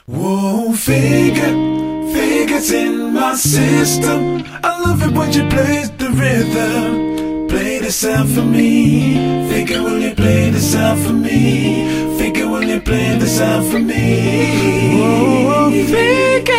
Whoa, figures in my system. I love it when you play the rhythm. Play the sound for me. Figure, will you play the sound for me? Figure, will you play the sound for me? Whoa, figure.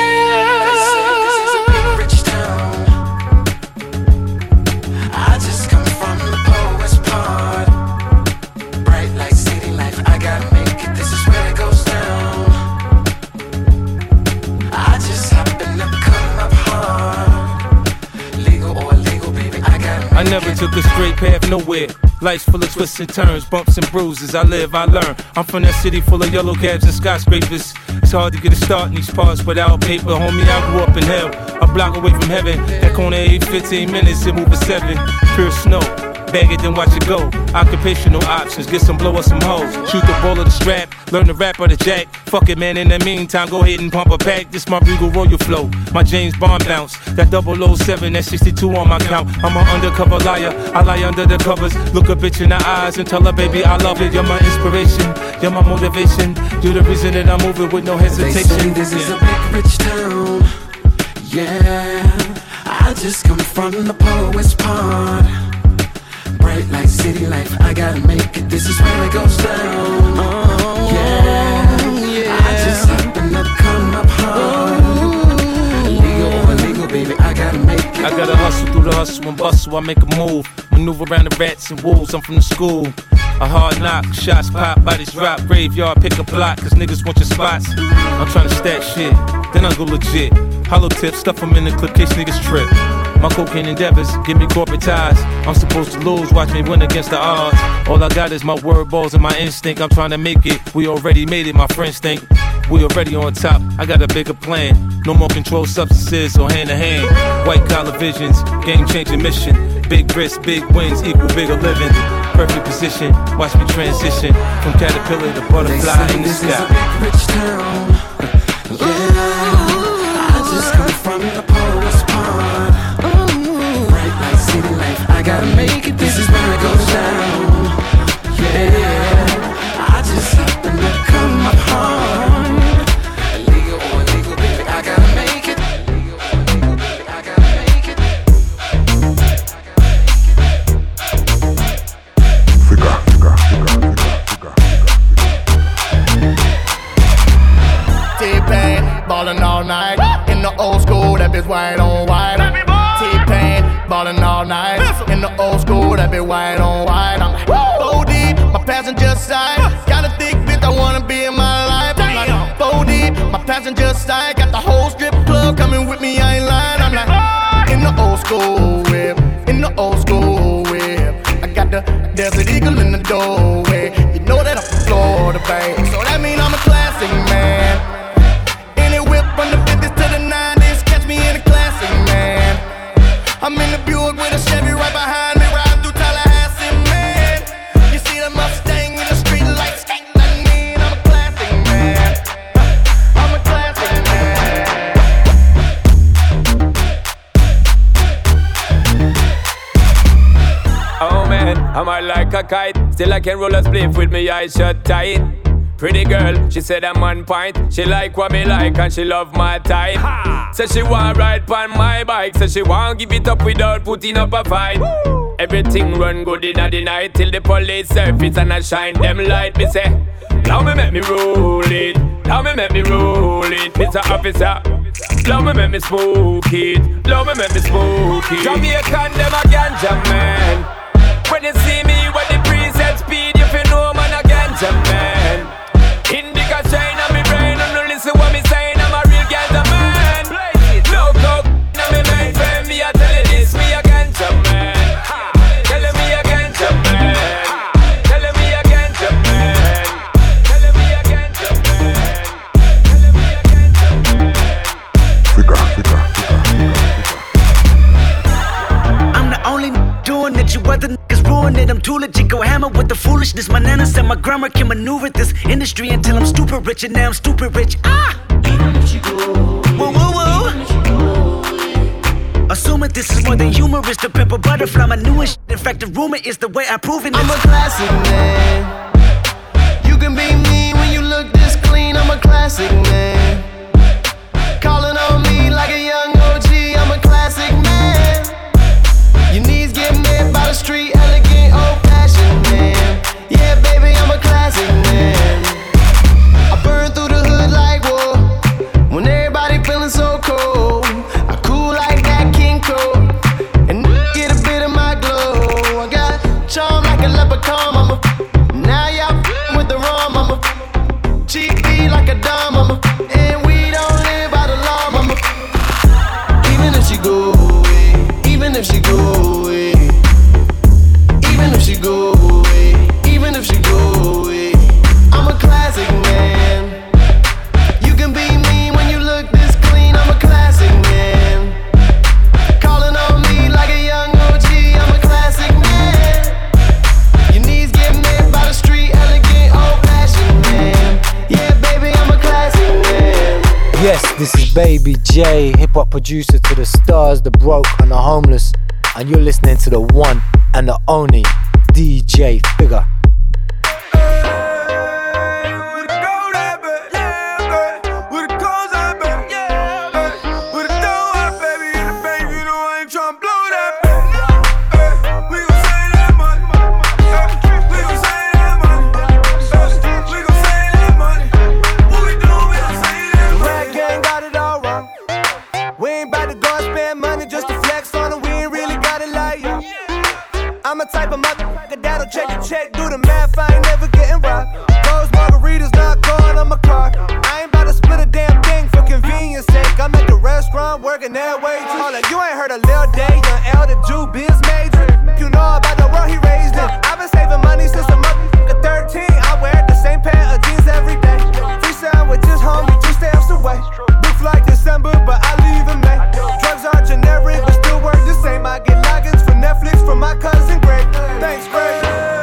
I never took a straight path nowhere. Life's full of twists and turns, bumps and bruises. I live, I learn. I'm from that city full of yellow cabs and skyscrapers. It's hard to get a start in these parts without paper. Homie, I grew up in hell, a block away from heaven. That corner 8-15 minutes, it move for 7. Pure snow, bag it, then watch it go. Occupational options, get some blow or some hoes. Shoot the ball of the strap, learn the rap or the jack. Fuck it, man, in the meantime, go ahead and pump a pack. This my Regal Royal flow, my James Bond bounce. That 007, that 62 on my count. I'm an undercover liar, I lie under the covers. Look a bitch in the eyes and tell her, baby, I love it. You're my inspiration, you're my motivation. You're the reason that I'm moving with no hesitation. They say this is a big rich town. Yeah, I just come from the poet's part. Bright like city life, I gotta make it. This is where it goes down. Oh, yeah. I just happen to come up hard. Illegal or illegal, baby, I gotta make it. I gotta hustle through the hustle and bustle. I make a move, maneuver around the rats and wolves. I'm from the school. A hard knock, shots pop, bodies drop. Graveyard, pick a block, cause niggas want your spots. I'm tryna stack shit, then I go legit. Hollow tips, stuff them in the clip, case niggas trip. My cocaine endeavors give me corporate ties. I'm supposed to lose, watch me win against the odds. All I got is my word balls and my instinct. I'm trying to make it, we already made it, my friends think. We already on top, I got a bigger plan. No more controlled substances or hand to hand. White collar visions, game changing mission. Big risks, big wins, equal bigger living. Perfect position, watch me transition. From caterpillar to butterfly in the sky. This is a big rich town. Yeah, I just come from the poet's part. City life, I gotta make it, this is where it goes down. Yeah, I just happen to come up hard. Illegal or illegal, baby, I gotta make it. Illegal or illegal, baby, I gotta make it. T-Pain, ballin' all night. In the old school, that bitch white on white. T-Pain, ballin' all night. In the old school, that bitch white on white. I'm like, four deep, my passenger side. Got a thick bitch I wanna be in my life. I'm like, four deep, my passenger side. Got the whole strip club coming with me, I ain't lying. I'm like, in the old school whip, in the old school whip. I got the Desert Eagle in the doorway. You know that I'm from Florida, babe. So that mean I'm a classic man. Any whip from the 50s to the 90s, catch me in a classic man. I'm in the Buick with a Chevy right behind me, riding through Tallahassee, man. You see the Mustang in the street lights, that mean I'm a classic man. I'm a classic man. Oh man, I'm high like a kite. Still I can roll a spliff with me eyes shut tight. Pretty girl, she said I'm on point. She like what me like and she love my type. Said she want ride on my bike. Said she want give it up without putting up a fight. Woo! Everything run good in the night till the police surface and I shine them light. Me say, now me make me roll it. Now me make me roll it, Mr. Officer. Now me make me smoke it. Now me make me smoke it. Jamaican them a ganja man. When you see me when the preset speed, you feel no man a ganja man. Indica shine on me brain, and no listen what me saying. I'm a real ganja man. No coke, no me mind friend. Me I tell you this, me a ganja man. Telling me a ganja man. Telling me a ganja man. Telling me a ganja man. Telling me a ganja man. I'm the only doing it, you other niggas ruin it. I'm too legit, go hammer with the foolishness. My nana said my grammar can maneuver this industry until I'm stupid rich, and now I'm stupid rich. Whoa, whoa, whoa. Assuming this is more than humorous, the pimple butterfly, my newest shit. In fact, the rumor is the way I prove it. I'm a classic man. You can be me when you look this clean. I'm a classic man. Yes, this is Baby J, hip-hop producer to the stars, the broke and the homeless. And you're listening to the one and the only DJ Figure. Type of motherfucker that'll check the check, do the math, I ain't never getting robbed. Those margaritas not going on my card. I ain't about to split a damn thing for convenience sake. I'm at the restaurant working that way too. Hold up, you ain't heard of Lil Day, young L, the Jew biz major. You know about the world he raised in. I've been saving money since a motherfucker 13. I wear the same pair of jeans every day. Free sandwiches, homie, 2 steps away. Book like December, but I leave in May. Drugs are generic, but still work the same. I get logins for Netflix from my cousin Greg. Thanks, Greg.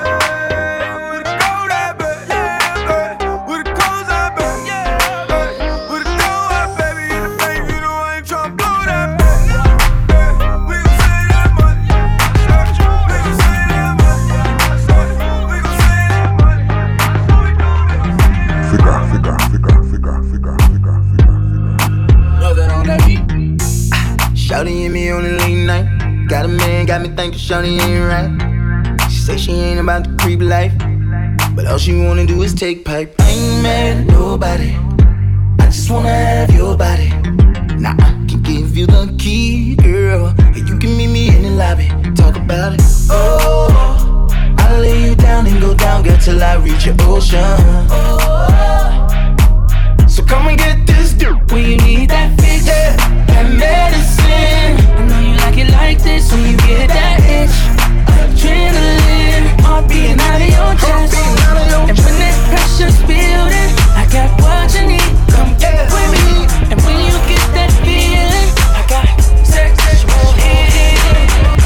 Shawty and me on a late night. Got a man, got me thinking Shawty ain't right. She say she ain't about the creep life, but all she wanna do is take pipe. I ain't mad at nobody, I just wanna have your body. Now I can give you the key, girl, and you can meet me in the lobby. Talk about it. Oh, I'll lay you down and go down, girl, till I reach your ocean. So come and get this dirt when you need that fix, that medicine. I know you like it like this when you get that itch. Adrenaline, heart beating out of your chest. And when that pressure's building, I got what you need. Come get with me. And when you get that feeling, I got sexual healing.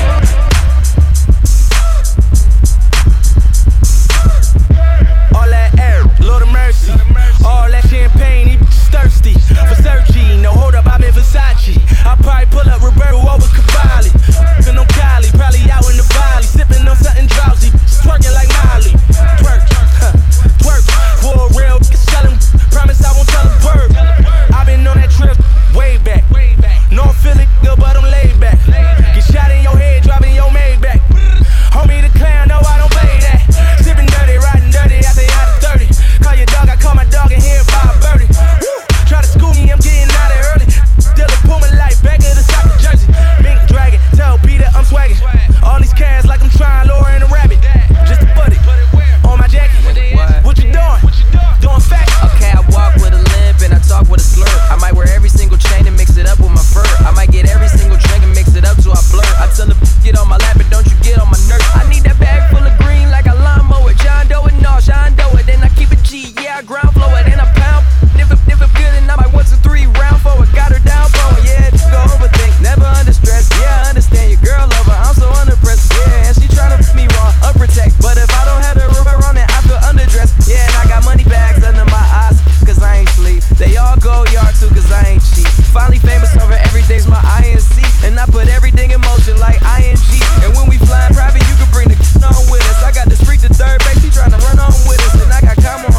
All that air, Lord of mercy. All that champagne, he thirsty. For Sergi, no hold up, I'm in Versace. I'll probably pull up Roberto over Cavalli. Been on Cali, probably out in the valley. Sipping on something drowsy, twerking like Miley. Twerk, twerk, for a real selling. Promise I won't tell a word. I've been on that trip way back. North Philly, good, but I'm laid back. Get shot in your head, driving your Maybach. Homie the clown, no, I don't play that. Sipping dirty, riding dirty, I say out of 30. Call your dog, I call my dog and hear about a birdie. Try to school me, I'm getting out of early. Still a Puma life, back of the soccer jersey. Mink dragon, tell Peter I'm swagging. All these cats like I'm trying lower in a rabbit. Just to put it on my jacket. What you doing? Doing fat. Okay, I walk with a limp and I talk with a slur. I might wear every single chain and mix it up with my fur. I might get every single drink and mix it up till I blur. I tell the get on my lap, but don't you get on my nerves. I need that bag full of green like a lawnmower. John Doe and all, John Doe it. Then I keep it G, yeah, I ground flow it. And I pound. If it good enough, I want 2, 3 round for it. Got her down for it, yeah, just go overthink. Never under stress, yeah, I understand your girl love her. I'm so unimpressed, yeah, and she tryna put me wrong, unprotect. But if I don't have the rubber on it, I feel underdressed. Yeah, and I got money bags under my eyes, cause I ain't sleep. They all go yard too, cause I ain't cheap. Finally famous over everything's my INC. And I put everything in motion like ING. And when we flying private, you can bring the on with us. I got the street to third base, he tryna run on with us. And I got come on.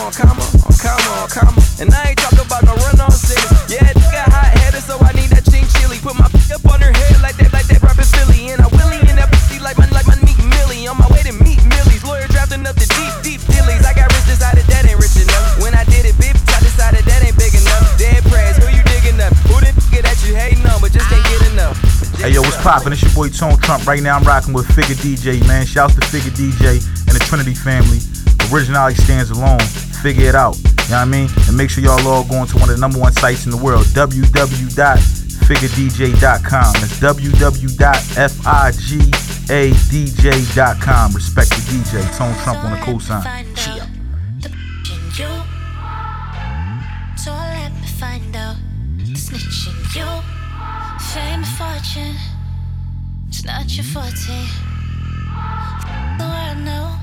And I ain't talking about no run on cities. Yeah, it got hot headed, so I need that ching chili. Put my up on her head like that rapping Philly. And I willy in that pussy like my meat Millie. On my way to meet Millie's lawyer drafting up the deep dillies. I got rich, decided that ain't rich enough. When I did it, bitch, I decided that ain't big enough. Dead prayers, who you digging up? Who the nigga that you hating on, but just can't get enough? Hey yo, what's poppin'? It's your boy Tone Trump. Right now I'm rocking with Figure DJ, man. Shouts to Figure DJ and the Trinity family. Originality stands alone. Figure it out. You know what I mean? And make sure y'all log on to one of the #1 sites in the world, www.figuredj.com. That's www.figuredj.com. Respect the DJ. Tone Trump on the cosign. Cheer. So let me find out the snitching you. Fame and fortune, it's not your forte. The world know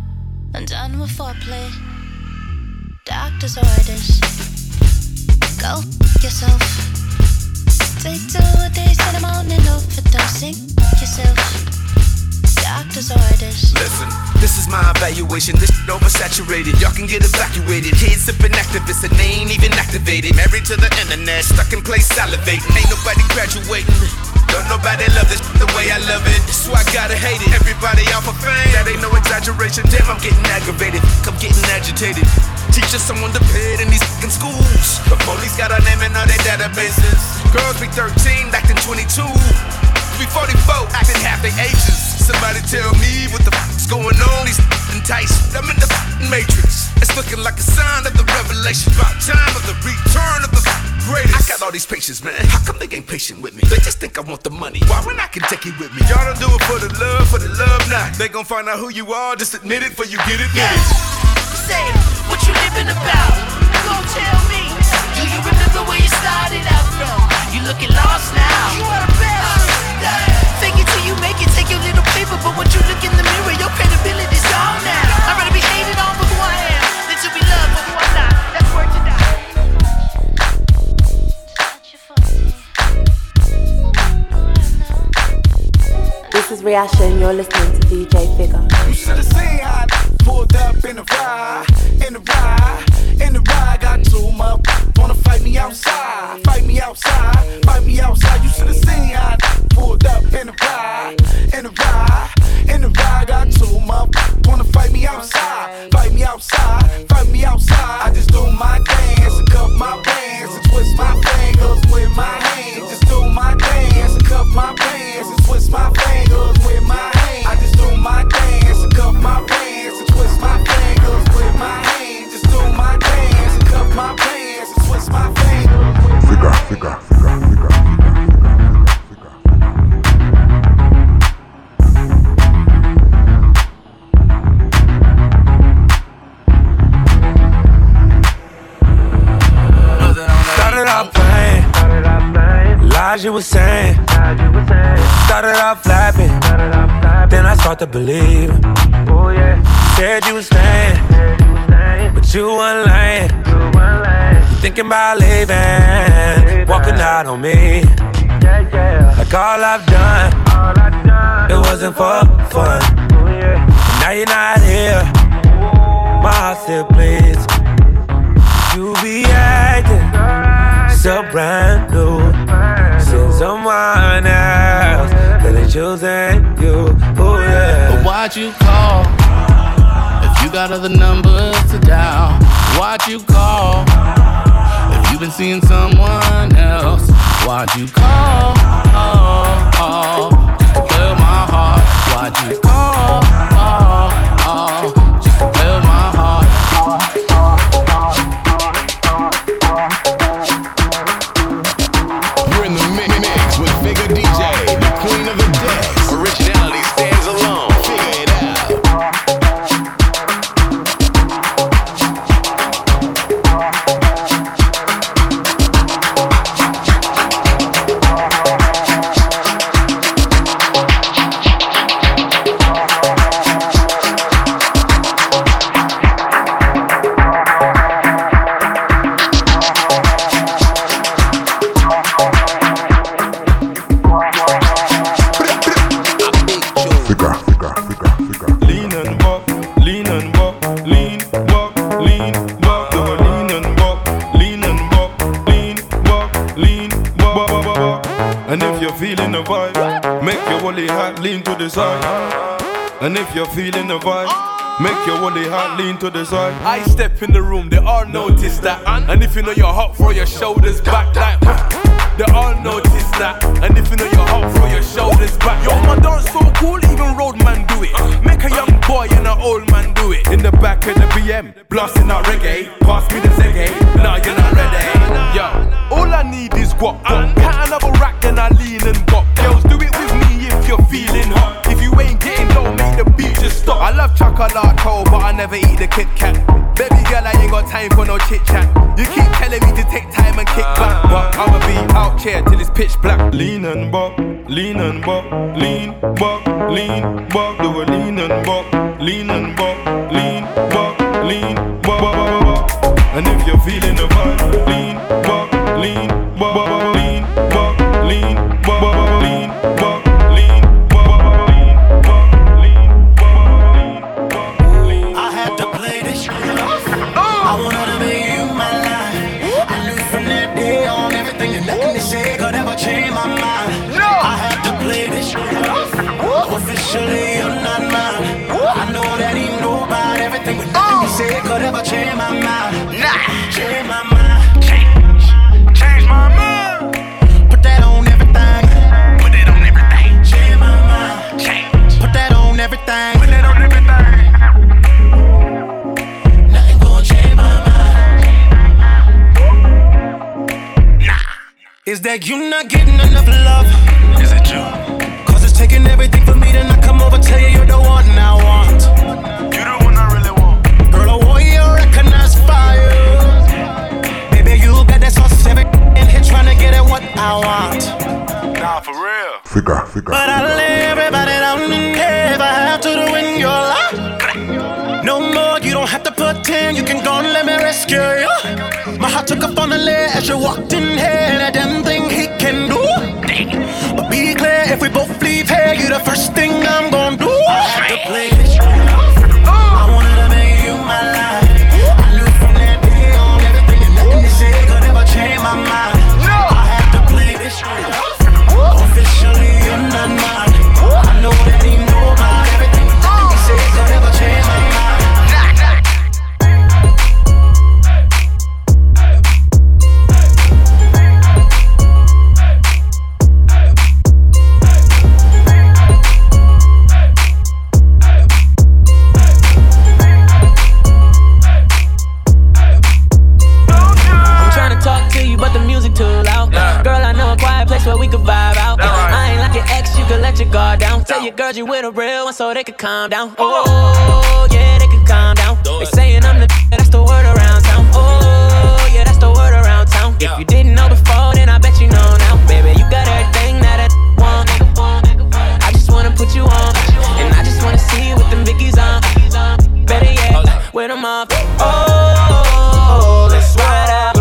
I'm done with foreplay. Doctor's orders, go Go yourself. Take 2 days in the morning, overdosing yourself. Doctor's orders. Listen, this is my evaluation. This shit oversaturated. Y'all can get evacuated. Kids sipping activists and they ain't even activated. Married to the internet, stuck in place salivating. Ain't nobody graduating. Don't nobody love this the way I love it. So I gotta hate it. Everybody off of fame. That ain't no exaggeration. Damn, I'm getting aggravated. I'm getting agitated. Teaching someone to pay it in these fucking schools. The police got our name in all their databases. Girls be 13, acting 22. Be 44, acting half their ages. Somebody tell me what the fuck's going on. These enticed, I'm in the fucking matrix. It's looking like a sign of the revelation. About time of the return of the greatest. I got all these patients, man. How come they ain't patient with me? They just think I want the money. Why when I can take it with me? Y'all don't do it for the love not. They gon' find out who you are, just admit it, for you get it. Yeah. Say, what you living about? Gon' tell me. Do you remember where you started out from? You looking lost now. You are the best. Fake it till you make it, take your little paper. But when you look in the mirror, your credibility's gone now. I'd rather be hated on for who I am than to be loved for who I'm not. That's where to die. This is Riasha and you're listening to DJ Figure. You should have seen how I pulled up in the ride, in the ride, in the ride. Got 2 motherfuckers wanna fight me outside, fight me outside, fight me outside. You should have seen how I pulled up in the ride, in the ride, in the ride. Got 2 motherfuckers wanna fight me outside, fight me outside, fight me outside. I just do my dance and cuff my bands and twist my fingers with my hands. Just do my dance and cuff my bands and twist my fingers with my hands. I just do my dance and cuff my bands and twist my fingers with my hands. Just do my dance and cuff my bands and twist my fingers. Figure. Started off playing, lies you were saying. Started off flapping, then I start to believe. Said you was staying, but you weren't lying. Thinking about leaving, walking out on me. Like all I've done, it wasn't for fun. Now you're not here, my heart still bleeds. You be acting so brand new, since someone else that ain't choosing you. Oh yeah. But why'd you call if you got other numbers to dial? Why'd you call if you've been seeing someone else? Why'd you call just to play with my heart? Why'd you call just to play with my heart? You're in the mix with Figure DJ, the queen of the decks. Originality stands alone. Figure it out. Lean to the side. And if you're feeling the vibe, make your woolly hat lean to the side. I step in the room, they all notice that. And if you know you're hot, throw your shoulders back like they all notice that. And if you know you're hot, throw your shoulders back. Yo, my dance so cool, even road man do it. Make a young boy and an old man do it. In the back of the BM, blasting out reggae. Pass me the Zegay, nah you're not ready. Yo, all I need is guap. Cat another rack, then I lean and bop. Girls, do it with me if you're feeling hot. If you ain't getting low, make the beat just stop. I love chocolate, but I never eat the Kit Kat. Baby girl, I ain't got time for no chit chat. You keep telling me to take time and kick back, but I'ma be out here till it's pitch black. Lean and bop, lean and bop, lean, bop, lean, bop. Do a lean and bop, lean and bop, lean, bop, lean, bop, bop, bop, bop. And if you're feeling the vibe, lean, bop, is that you not getting enough love. Is it true? Cause it's taking everything for me to not come over, tell you you're the one I want. You the one I really want. Girl, I want you to recognize fire. Baby, you got that sauce every in here trying to get at what I want. Nah, for real. Figure. But I lay everybody down and if I have to win your life. No more, you don't have to pretend. You can go and let me rescue you. My heart took up on the ledge as you walked in here. That damn thing he can do. But be clear, if we both leave here, you the first thing I'm gonna do. I had to play this straight off. I wanted to make you my life. I knew from that day on everything and nothing you said could ever change my mind. I had to play this straight off. Officially, you're not mine. I know that he know about everything and nothing you said could ever change my mind. Where we could vibe out. I ain't like your ex, you could let your guard down. Tell your girls you with a real one so they could calm down. Oh, yeah, they could calm down. They saying I'm the that's the word around town. Oh, yeah, that's the word around town. If you didn't know before, then I bet you know now. Baby, you got everything that I want. I just wanna put you on. And I just wanna see you with them Vickies on. Better yet, with them off. Oh, let's ride out.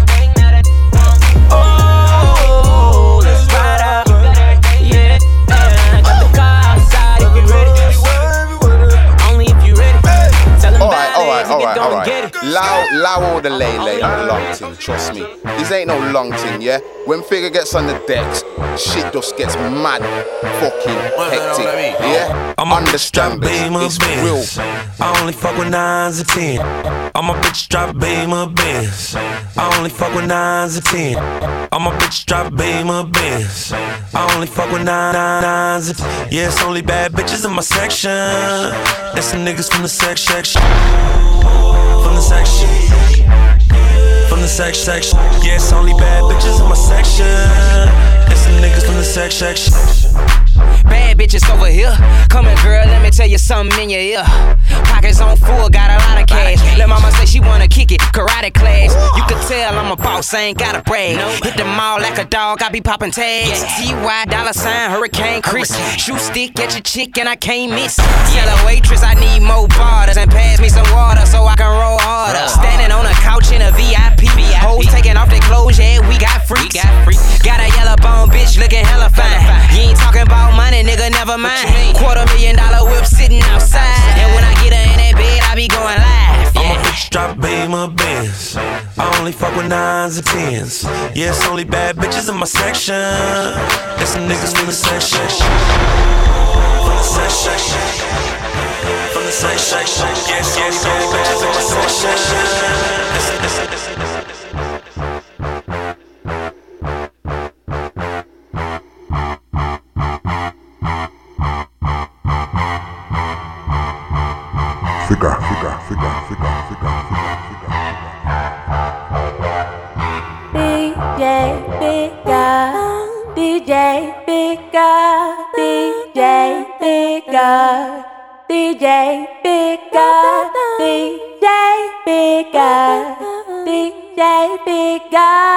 Alright. Allow all the lay and the long thing, trust me. This ain't no long thing, yeah? When Figure gets on the decks, shit just gets mad, fucking hectic, yeah? Understand this, it's real. I only fuck with 9s and 10. I'm a bitch drop Beamer Benz. I only fuck with 9s and 10. I'm a bitch drop Beamer Benz. I only fuck with 9s and 10. Yeah, it's only bad bitches in my section. There's some niggas from the section. From the section. From the section. Yeah, it's only bad bitches in my section. There's some niggas from the section. Bad bitches over here. Come here, girl, let me tell you something in your ear. Pockets on full, got a lot of cash. Let mama say she wanna kick it, karate class. You could tell I'm a boss, I ain't gotta brag. Hit the mall like a dog, I be popping tags. TY, dollar sign, Hurricane Chris. Shoot stick at your chick and I can't miss. Tell a waitress I need more bars and pass me some water so I can roll harder. Standing on a couch in a VIP. Hoes taking off their clothes, yeah, we got freaks. Got a yellow bone bitch looking hella fine. You ain't talking about money, nigga, never mind. $250,000 whip sitting outside. And when I get her in that bed, I be going live. I'm a bitch drop Beamer Benz. I only fuck with 9s and 10s. Yeah, it's only bad bitches in my section. There's some niggas from the section. From the section. From the section. Yes, bad bitches in my section. Figure. DJ Bigger.